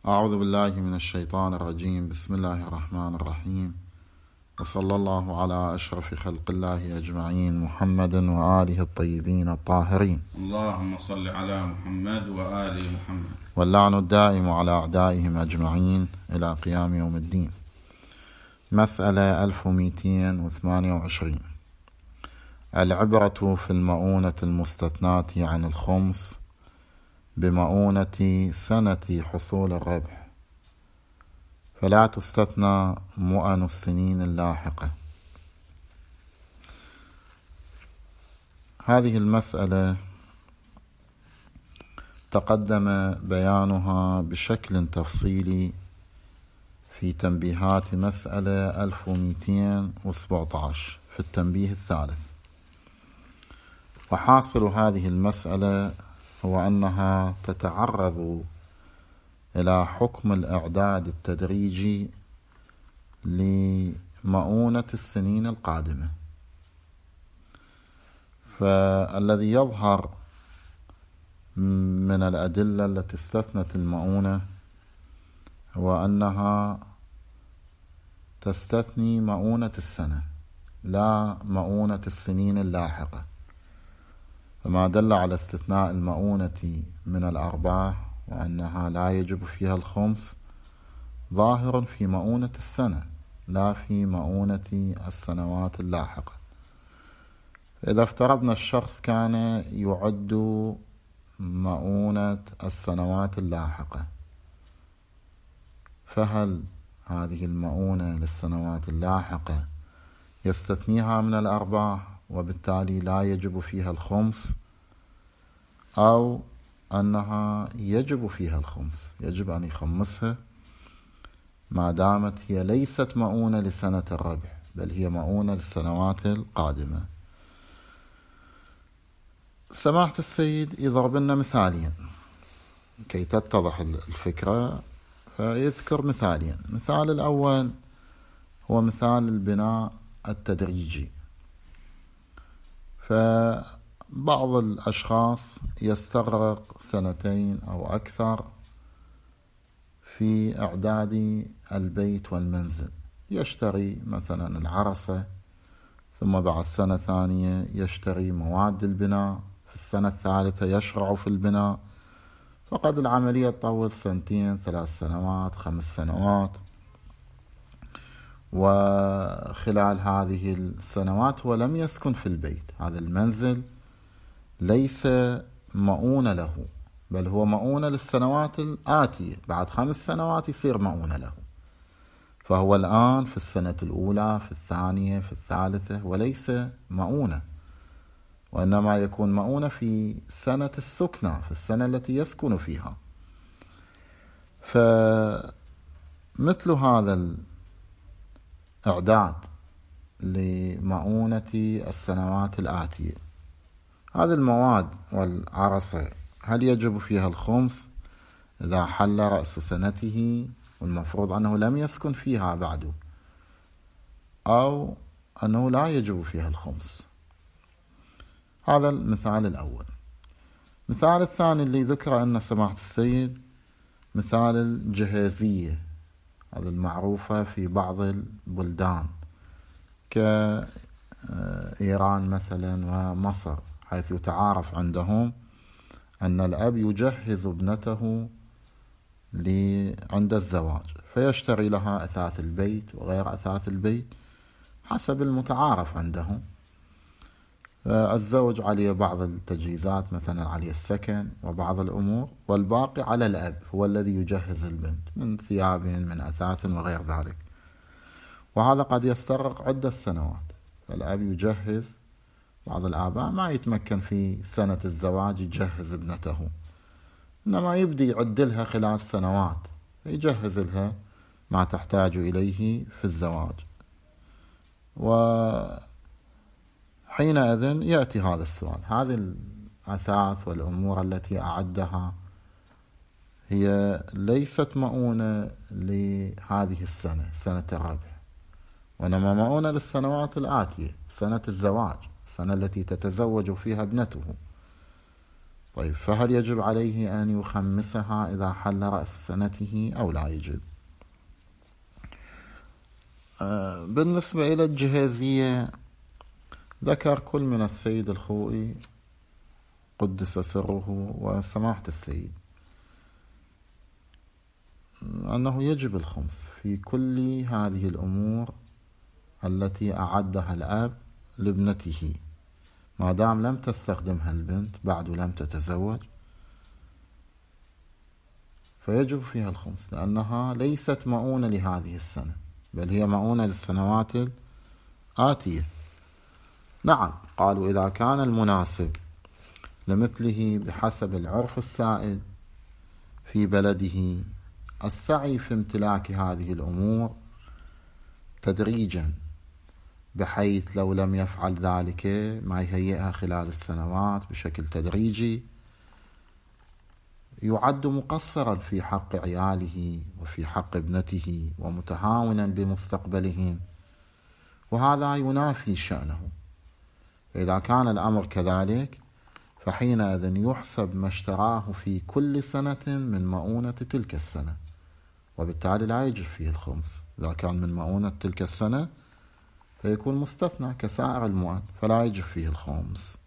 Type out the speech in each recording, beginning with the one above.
أعوذ بالله من الشيطان الرجيم. بسم الله الرحمن الرحيم، وصلى الله على أشرف خلق الله أجمعين، محمد وآله الطيبين الطاهرين. اللهم صل على محمد وآل محمد، واللعن الدائم على أعدائهم أجمعين إلى قيام يوم الدين. مسألة 1228. العبرة في المؤونة المستثناة عن الخمس بمؤونة سنة حصول الربح، فلا تستثنى مؤن السنين اللاحقة. هذه المسألة تقدم بيانها بشكل تفصيلي في تنبيهات مسألة 1217 في التنبيه الثالث. وحاصل هذه المسألة هو أنها تتعرض إلى حكم الإعداد التدريجي لمؤونة السنين القادمة. فالذي يظهر من الأدلة التي استثنت المؤونة هو أنها تستثني مؤونة السنة لا مؤونة السنين اللاحقة، فما دل على استثناء المؤونة من الأرباح وأنها لا يجب فيها الخمس ظاهر في مؤونة السنة لا في مؤونة السنوات اللاحقة. إذا افترضنا الشخص كان يعد مؤونة السنوات اللاحقة، فهل هذه المؤونة للسنوات اللاحقة يستثنيها من الأرباح وبالتالي لا يجب فيها الخمس، أو أنها يجب فيها الخمس، يجب أن يخمسها ما دامت هي ليست مؤونة لسنة الربح بل هي مؤونة للسنوات القادمة؟ سماحة السيد يضرب لنا مثالين كي تتضح الفكرة، فيذكر مثالين. مثال الأول هو مثال البناء التدريجي. فبعض الأشخاص يستغرق 2 أو أكثر في إعداد البيت والمنزل، يشتري مثلا العرسة، ثم بعد سنة ثانية يشتري مواد البناء، في السنة الثالثة يشرع في البناء، فقد العملية تطول 2 3 سنوات 5 سنوات. وخلال هذه السنوات هو لم يسكن في البيت، هذا المنزل ليس مؤونة له بل هو مؤونة للسنوات الآتية، بعد 5 سنوات يصير مؤونة له. فهو الآن في السنة الأولى في الثانية في الثالثة وليس مؤونة، وإنما يكون مؤونة في سنة السكنة، في السنة التي يسكن فيها. فمثل هذا الإعداد لمؤونة السنوات الآتية، هذه المواد والعرسة هل يجب فيها الخمس إذا حل رأس سنته والمفروض أنه لم يسكن فيها بعد، أو أنه لا يجب فيها الخمس؟ هذا المثال الأول. المثال الثاني اللي ذكر أن سماحة السيد مثال الجهازية، هذا المعروفة في بعض البلدان كإيران مثلا ومصر، حيث يتعارف عندهم أن الأب يجهز ابنته عند الزواج، فيشتري لها أثاث البيت وغير أثاث البيت حسب المتعارف عندهم. الزوج عليه بعض التجهيزات، مثلا عليه السكن وبعض الأمور، والباقي على الأب، هو الذي يجهز البنت من ثياب من أثاث وغير ذلك. وهذا قد يستغرق عدة سنوات، فالأب يجهز. بعض الآباء ما يتمكن في سنة الزواج يجهز ابنته، إنما يبدي يعدلها خلال سنوات، يجهز لها ما تحتاج إليه في الزواج. وحينئذ يأتي هذا السؤال: هذه الأثاث والأمور التي أعدها هي ليست مؤونة لهذه السنة، سنة الربح، وإنما مؤونة للسنوات الآتية، سنة الزواج، السنة التي تتزوج فيها ابنته. طيب، فهل يجب عليه أن يخمسها إذا حل رأس سنته أو لا يجب؟ بالنسبة إلى الجهازية ذكر كل من السيد الخوئي قدس سره وسماحة السيد أنه يجب الخمس في كل هذه الأمور التي أعدها الأب لابنته ما دام لم تستخدمها البنت بعد لم تتزوج، فيجب فيها الخمس لأنها ليست مؤونة لهذه السنة بل هي مؤونة للسنوات الآتية. نعم، قالوا إذا كان المناسب لمثله بحسب العرف السائد في بلده السعي في امتلاك هذه الأمور تدريجا، بحيث لو لم يفعل ذلك ما يهيئها خلال السنوات بشكل تدريجي يعد مقصرا في حق عياله وفي حق ابنته ومتهاونا بمستقبلهم، وهذا ينافي شأنه. إذا كان الأمر كذلك فحينئذ يحسب ما اشتراه في كل سنة من مؤونة تلك السنة، وبالتالي لا يجب فيه الخمس. إذا كان من مؤونة تلك السنة فيكون مستثنى كسائر المؤن فلا يجب فيه الخمس.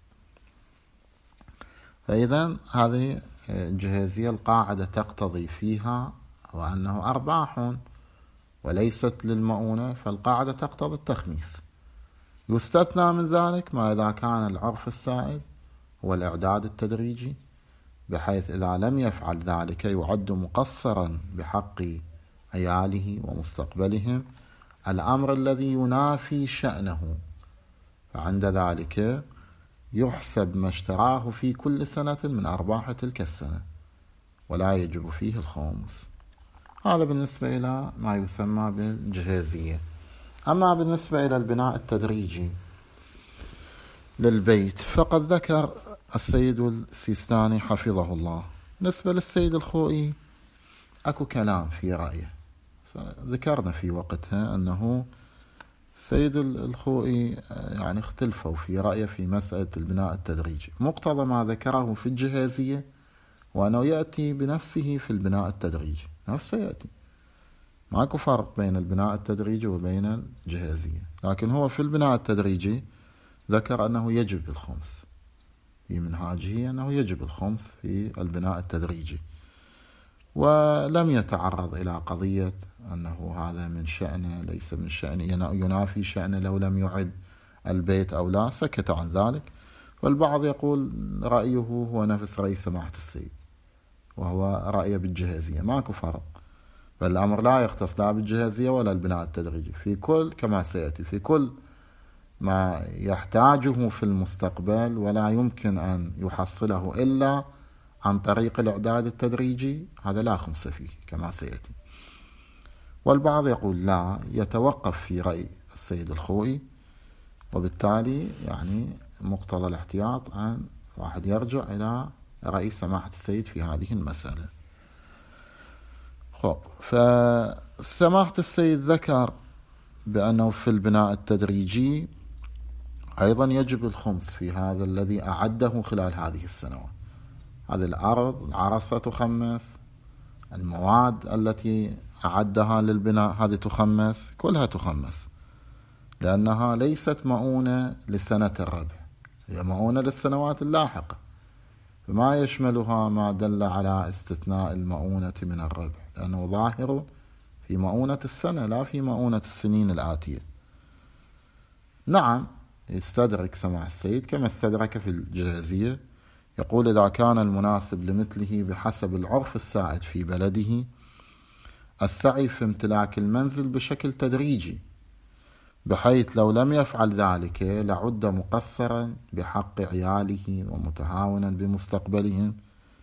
فإذا هذه الجهازية القاعدة تقتضي فيها وأنه أرباح وليست للمؤونة، فالقاعدة تقتضي التخميس. يستثنى من ذلك ما إذا كان العرف السائد هو الإعداد التدريجي، بحيث إذا لم يفعل ذلك يعد مقصرا بحق عياله ومستقبلهم، الأمر الذي ينافي شأنه، فعند ذلك يحسب ما اشتراه في كل سنة من أرباح تلك السنة ولا يجب فيه الخمس. هذا بالنسبة إلى ما يسمى بالجهازية. أما بالنسبة إلى البناء التدريجي للبيت فقد ذكر السيد السيستاني حفظه الله بالنسبة للسيد الخوئي أكو كلام في رأيه، ذكرنا في وقتها أنه السيد الخوئي يعني اختلفوا في رأيه في مسألة البناء التدريجي. مقتضى ما ذكره في الجهازية وأنه يأتي بنفسه في البناء التدريجي، نفسه يأتي، ماكو فرق بين البناء التدريجي وبين الجهازية، لكن هو في البناء التدريجي ذكر أنه يجب الخمس في منهاجه، أنه يجب الخمس في البناء التدريجي، ولم يتعرض إلى قضية أنه هذا من شأنه ليس من شأنه ينافي شأنه لو لم يعد البيت أو لا، سكت عن ذلك. والبعض يقول رأيه هو نفس رأي سماحة السيد وهو رأيه بالجهازية، ماكو فرق، بل الأمر لا يختص لا بالجهازية ولا البناء التدريجي، في كل كما سيأتي في كل ما يحتاجه في المستقبل ولا يمكن أن يحصله إلا عن طريق الإعداد التدريجي، هذا لا خمس فيه كما سيأتي. والبعض يقول لا، يتوقف في رأي السيد الخوئي، وبالتالي يعني مقتضى الاحتياط أن واحد يرجع إلى رأي سماحة السيد في هذه المسألة. فسماحة السيد ذكر بأنه في البناء التدريجي أيضا يجب الخمس في هذا الذي أعده خلال هذه السنوات. هذه الأرض العرصة تخمس، المواد التي أعدها للبناء هذه تخمس، كلها تخمس، لأنها ليست مؤونة لسنة الربح، هي مؤونة للسنوات اللاحقة، فما يشملها ما دل على استثناء المؤونة من الربح، لأنه ظاهر في مؤونة السنة لا في مؤونة السنين الآتية. نعم، يستدرك سماح السيد كما استدرك في الجهازية، يقول إذا كان المناسب لمثله بحسب العرف السائد في بلده السعي في امتلاك المنزل بشكل تدريجي، بحيث لو لم يفعل ذلك لعد مقصرا بحق عياله ومتهاونا بمستقبلهم،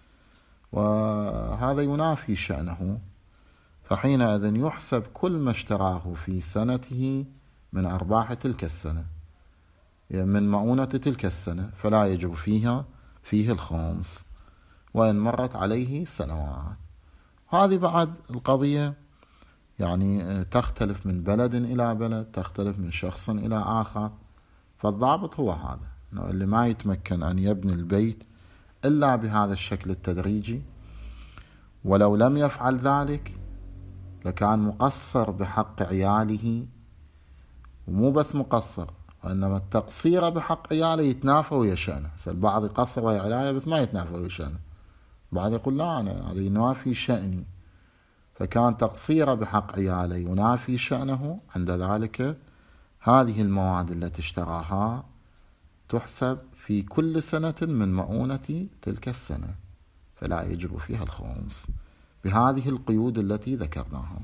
وهذا ينافي شأنه، فحينئذ يحسب كل ما اشتراه في سنته من أرباح تلك السنة من مؤونة تلك السنة، فلا يجب فيه الخمس وإن مرت عليه سنوات. هذه بعد القضية يعني تختلف من بلد إلى بلد، تختلف من شخص إلى آخر، فالضابط هو هذا، إنه اللي ما يتمكن أن يبني البيت إلا بهذا الشكل التدريجي، ولو لم يفعل ذلك لكان مقصر بحق عياله، ومو بس مقصر، وإنما التقصير بحق عياله يتنافى ويا شأنه. البعض يقصر ويا عياله بس ما يتنافى ويا شأنه، بعض يقول لا أنا هذا ينافي شأني، فكان تقصيره بحق عياله ينافي شأنه. عند ذلك هذه المواد التي اشتراها تحسب في كل سنة من مؤونة تلك السنة، فلا يجب فيها الخمس بهذه القيود التي ذكرناها.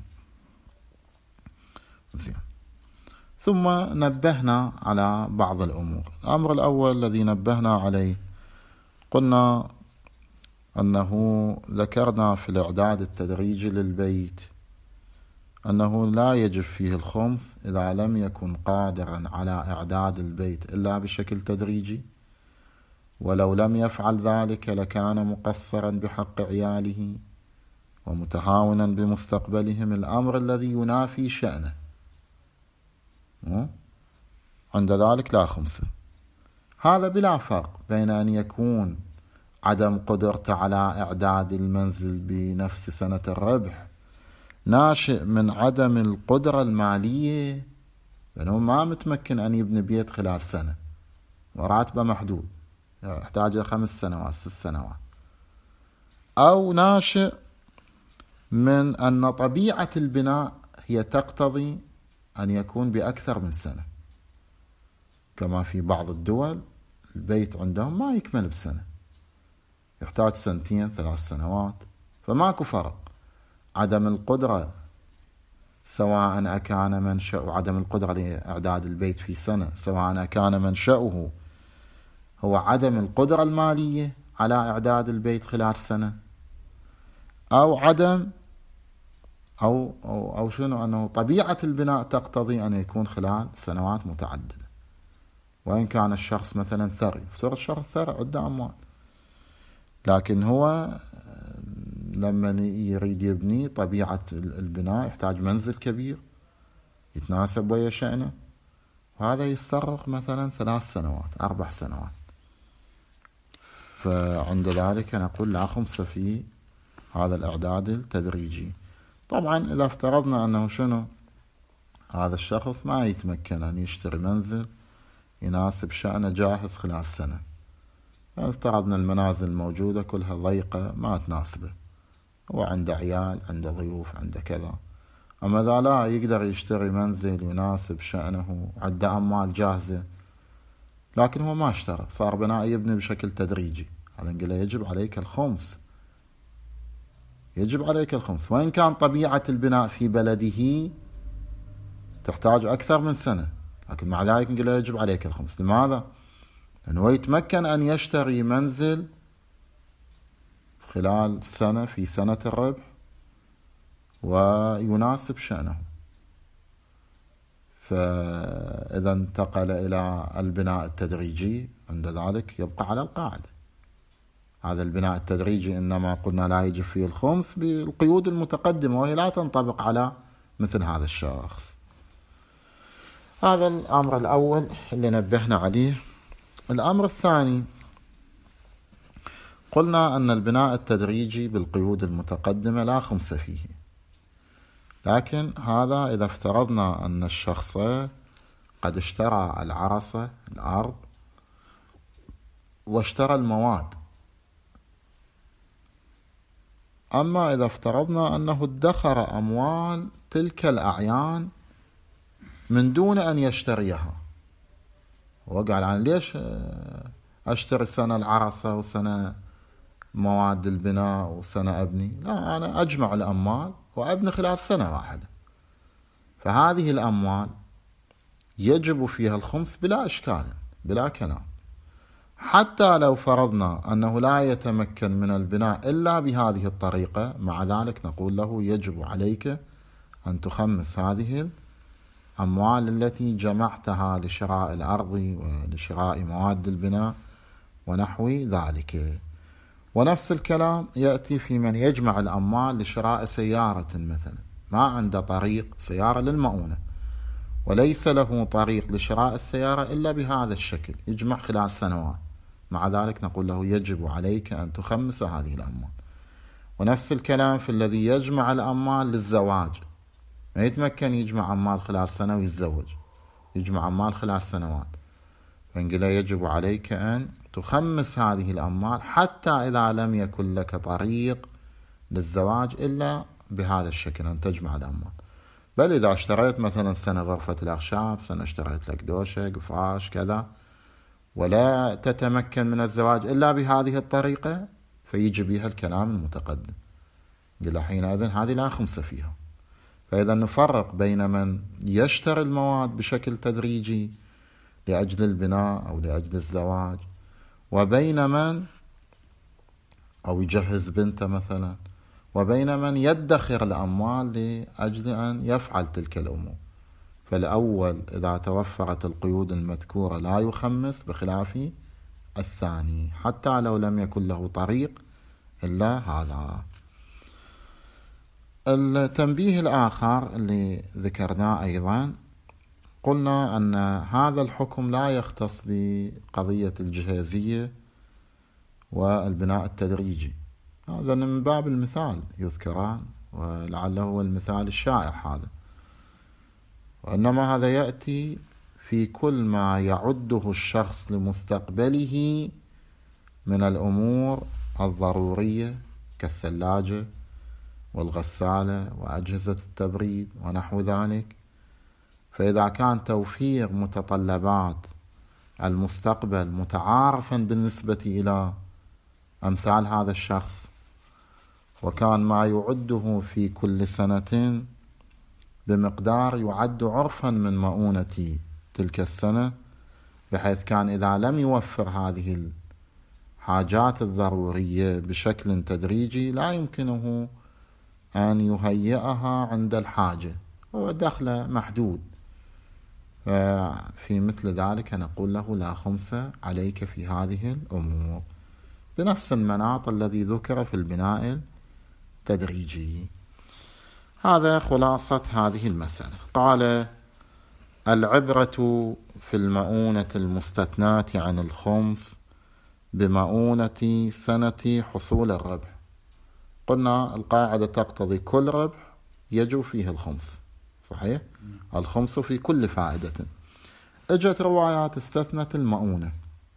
زين. ثم نبهنا على بعض الأمور. الأمر الأول الذي نبهنا عليه قلنا أنه ذكرنا في الإعداد التدريجي للبيت أنه لا يجب فيه الخمس إذا لم يكن قادرا على إعداد البيت إلا بشكل تدريجي، ولو لم يفعل ذلك لكان مقصرا بحق عياله ومتهاونا بمستقبلهم، الأمر الذي ينافي شأنه. عند ذلك لا خمسة. هذا بلا فرق بين أن يكون عدم قدرته على إعداد المنزل بنفس سنة الربح ناشئ من عدم القدرة المالية، لأنه ما متمكن أن يبني بيت خلال سنة وراتبه محدود، يحتاج 5 سنوات 6 سنوات، أو ناشئ من أن طبيعة البناء هي تقتضي أن يكون بأكثر من سنة، كما في بعض الدول البيت عندهم ما يكمل بسنة، يحتاج 2 3 سنوات. فماكو فرق. عدم القدرة سواء أكان منشأ عدم القدرة لإعداد البيت في سنة، سواء أكان منشأه هو عدم القدرة المالية على إعداد البيت خلال سنة، أو عدم أو شنو أنه طبيعة البناء تقتضي أن يكون خلال سنوات متعددة. وإن كان الشخص مثلا ثري، افترض شخص ثري عنده أموال، لكن هو لما يريد يبني طبيعة البناء يحتاج منزل كبير يتناسب ويا شأنه، وهذا يستغرق مثلا 3 سنوات 4 سنوات. فعند ذلك نقول لا خمسة في هذا الإعداد التدريجي. طبعا إذا افترضنا أنه شنو هذا الشخص ما يتمكن أن يشتري منزل يناسب شأنه جاهز خلال سنة، افترضنا المنازل الموجودة كلها ضيقة ما تناسبه، هو عنده عيال عنده ضيوف عنده كذا، أما إذا لا يقدر يشتري منزل يناسب شأنه عنده أموال جاهزة لكن هو ما اشترى، صار بناء يبني بشكل تدريجي، هذا نقول له يجب عليك الخمس، يجب عليك الخمس. وإن كان طبيعة البناء في بلده تحتاج أكثر من سنة، لكن مع ذلك نقول له يجب عليك الخمس. لماذا؟ لأنه يتمكن أن يشتري منزل خلال سنة في سنة الربح ويناسب شأنه، فإذا انتقل إلى البناء التدريجي عند ذلك يبقى على القاعدة. هذا البناء التدريجي إنما قلنا لا يجب فيه الخمس بالقيود المتقدمة، وهي لا تنطبق على مثل هذا الشخص. هذا الأمر الأول اللي نبهنا عليه. الأمر الثاني قلنا أن البناء التدريجي بالقيود المتقدمة لا خمس فيه، لكن هذا إذا افترضنا أن الشخص قد اشترى العرصة الأرض واشترى المواد. أما إذا افترضنا أنه ادخر أموال تلك الأعيان من دون أن يشتريها، وقال عن ليش أشتري سنة العرصة وسنة مواد البناء وسنة أبني، لا أنا أجمع الأموال وأبني خلال سنة واحدة. فهذه الأموال يجب فيها الخمس بلا إشكال بلا كلام، حتى لو فرضنا أنه لا يتمكن من البناء إلا بهذه الطريقة، مع ذلك نقول له يجب عليك أن تخمس هذه الأموال التي جمعتها لشراء الأرض ولشراء مواد البناء ونحو ذلك. ونفس الكلام يأتي في من يجمع الأموال لشراء سيارة، مثلا ما عنده طريق سيارة للمؤونة وليس له طريق لشراء السيارة إلا بهذا الشكل، يجمع خلال سنوات مع ذلك نقول له يجب عليك أن تخمس هذه الأموال. ونفس الكلام في الذي يجمع الأموال للزواج، ما يتمكن يجمع أموال خلال سنة ويتزوج، يجمع أموال خلال سنوات، فنقول له يجب عليك أن تخمس هذه الأموال حتى إذا لم يكن لك طريق للزواج إلا بهذا الشكل، أن تجمع الأموال. بل إذا اشتريت مثلا سنة غرفة الأخشاب، سنة اشتريت لك دوشة فراش كذا، ولا تتمكن من الزواج إلا بهذه الطريقة، فيجي بها الكلام المتقدم، قل حينئذ هذه لا خمس فيها. فإذا نفرق بين من يشتري المواد بشكل تدريجي لأجل البناء أو لأجل الزواج، وبين من أو يجهز بنته مثلا، وبين من يدخر الأموال لأجل أن يفعل تلك الأمور. فالأول إذا توفرت القيود المذكورة لا يخمس، بخلاف الثاني حتى لو لم يكن له طريق إلا هذا. التنبيه الآخر اللي ذكرناه أيضا، قلنا أن هذا الحكم لا يختص بقضية الجهازية والبناء التدريجي، هذا من باب المثال يذكران، ولعله هو المثال الشائع هذا، وإنما هذا يأتي في كل ما يعده الشخص لمستقبله من الأمور الضرورية كالثلاجة والغسالة وأجهزة التبريد ونحو ذلك. فإذا كان توفير متطلبات المستقبل متعارفا بالنسبة إلى أمثال هذا الشخص، وكان ما يعده في كل سنة بمقدار يعد عرفا من مؤونة تلك السنة، بحيث كان إذا لم يوفر هذه الحاجات الضرورية بشكل تدريجي لا يمكنه أن يهيئها عند الحاجة، هو دخل محدود. في مثل ذلك نقول له لا خمس عليك في هذه الأمور، بنفس المناط الذي ذكر في البناء التدريجي. هذا خلاصة هذه المسألة. قال: العبرة في المؤونة المستثناة عن الخمس بمؤونة سنة حصول الربح. قلنا القاعدة تقتضي كل ربح يجب فيه الخمس، صحيح؟ الخمس في كل فائدة. اجت روايات استثنت المؤونة،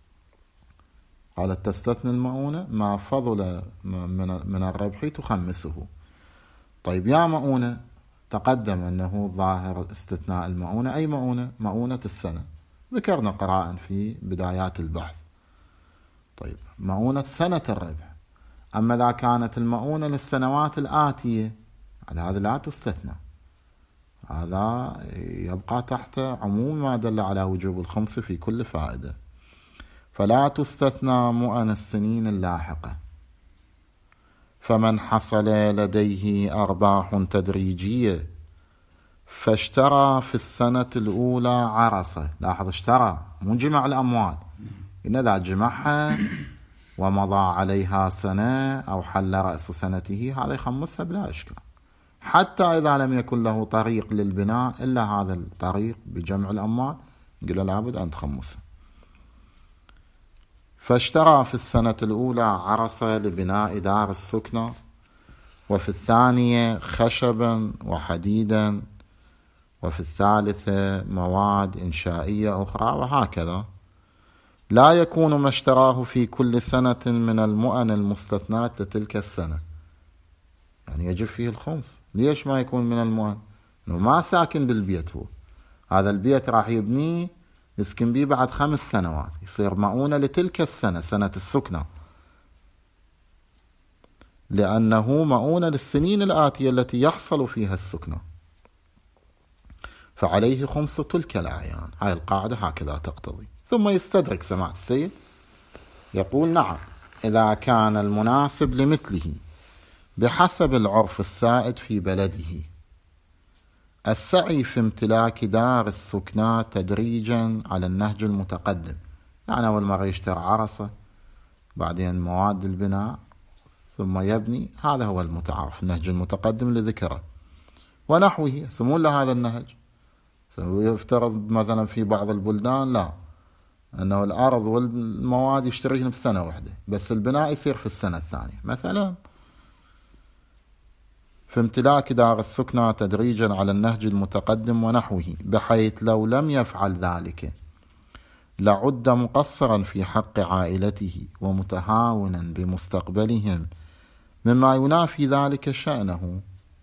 قالت تستثني المؤونة ما فضل من الربح تخمسه. طيب يا مؤونة، تقدم أنه ظاهر استثناء المؤونة أي مؤونة؟ مؤونة السنة، ذكرنا قراء في بدايات البحث. طيب مؤونة سنة الربح، أما إذا كانت المؤونة للسنوات الآتية هذا لا تستثنى، هذا يبقى تحت عموم ما دل على وجوب الخمس في كل فائدة. فلا تستثنى مؤن السنين اللاحقة. فمن حصل لديه أرباح تدريجية فاشترى في السنة الأولى عرصة، لاحظ اشترى مو جمع الأموال، إن إذا جمعها ومضى عليها سنة أو حل رأس سنته هذا يخمسها بلا إشكال، حتى إذا لم يكن له طريق للبناء إلا هذا الطريق بجمع الأموال، قل لابد أن تخمسها. فاشترى في السنة الأولى عرصة لبناء دار السكنة، وفي الثانية خشبا وحديدا، وفي الثالثة مواد إنشائية أخرى، وهكذا. لا يكون ما اشتراه في كل سنة من المؤن المستثنات لتلك السنة، يعني يجب فيه الخمس. ليش ما يكون من المؤن؟ إنه ما ساكن بالبيت، هو هذا البيت راح يبنيه يسكن بيه بعد 5 سنوات، يصير مؤونة لتلك السنة، سنة السكنة، لأنه مؤونة للسنين الآتية التي يحصل فيها السكنة، فعليه خمس تلك الأعيان. هاي القاعدة هكذا تقتضي. ثم يستدرك سماحة السيد يقول: نعم، إذا كان المناسب لمثله بحسب العرف السائد في بلده السعي في امتلاك دار السكنى تدريجا على النهج المتقدم، يعني أول مرة يشتري عرصة، بعدين مواد البناء، ثم يبني، هذا هو المتعارف، النهج المتقدم اللي ذكره ونحوه. يسمون له هذا النهج. يفترض مثلا في بعض البلدان لا، أنه الأرض والمواد يشتريهن بسنة واحدة، بس البناء يصير في السنة الثانية مثلا. في امتلاك دار السكنى تدريجا على النهج المتقدم ونحوه، بحيث لو لم يفعل ذلك لعد مقصرا في حق عائلته ومتهاونا بمستقبلهم، مما ينافي ذلك شأنه.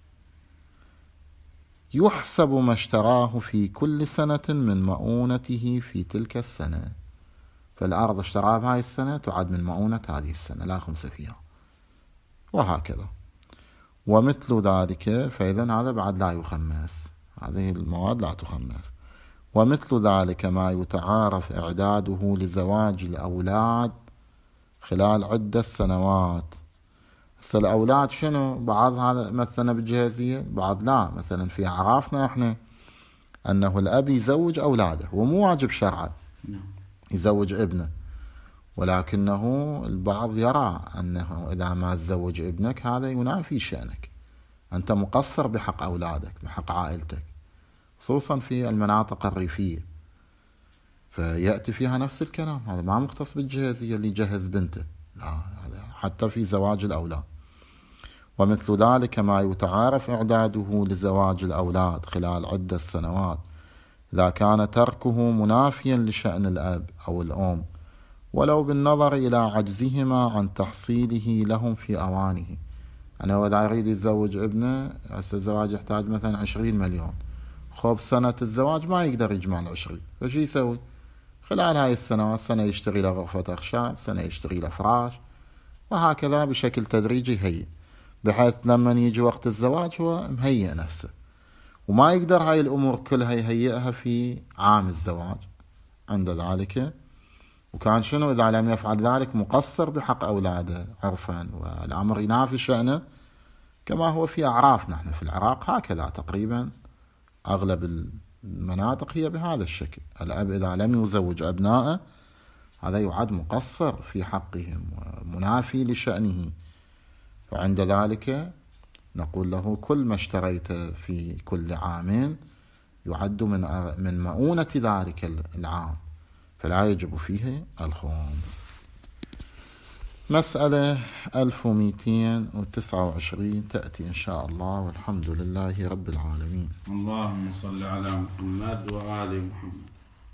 يحسب ما اشتراه في كل سنة من مؤونته في تلك السنة. فالأرض اشتراها بهاي السنة تعد من مؤونة هذه السنة، لا خمس فيها، وهكذا. ومثل ذلك، فإذا هذا بعد لا يخمس، هذه المواد لا تخمس. ومثل ذلك ما يتعارف إعداده لزواج الأولاد خلال عدة سنوات. هسه الأولاد شنو؟ بعض هذا مثلا بالجهازية، بعض لا. مثلا في أعرافنا إحنا أنه الأب يزوج أولاده، ومو واجب شرعا يزوج ابنه، ولكنه البعض يرى أنه إذا ما تزوج ابنك هذا ينافي شأنك، أنت مقصر بحق أولادك بحق عائلتك، خصوصا في المناطق الريفية، فيأتي فيها نفس الكلام. هذا ما مختص بالجهازية اللي يجهز بنته، لا، هذا حتى في زواج الأولاد. ومثل ذلك ما يتعارف إعداده لزواج الأولاد خلال عدة سنوات، إذا كان تركه منافيا لشأن الأب أو الأم، ولو بالنظر إلى عجزهما عن تحصيله لهم في أوانه. أنا إذا يريد يتزوج ابنه، هسه الزواج يحتاج مثلا 20 مليون، خب سنة الزواج ما يقدر يجمع 20، فشي يسوي؟ خلال هاي السنوات، سنة يشتري له غرفة أخشاب، سنة يشتري له فراش، وهكذا بشكل تدريجي هي، بحيث لما يجي وقت الزواج هو مهيئ نفسه، وما يقدر هاي الأمور كلها يهيئها في عام الزواج. عند ذلك وكان شنو إذا لم يفعل ذلك مقصر بحق أولاده عرفا، والأمر ينافي شأنه، كما هو في أعرافنا نحن في العراق هكذا تقريبا. أغلب المناطق هي بهذا الشكل، الأب إذا لم يزوج أبنائه هذا يعد مقصر في حقهم ومنافي لشأنه، فعند ذلك نقول له كل ما اشتريت في كل عام يعد من مؤونة ذلك العام، فلا يجب فيه الخمس. مسألة 1229 تأتي إن شاء الله، والحمد لله رب العالمين. اللهم صل على محمد وآل محمد.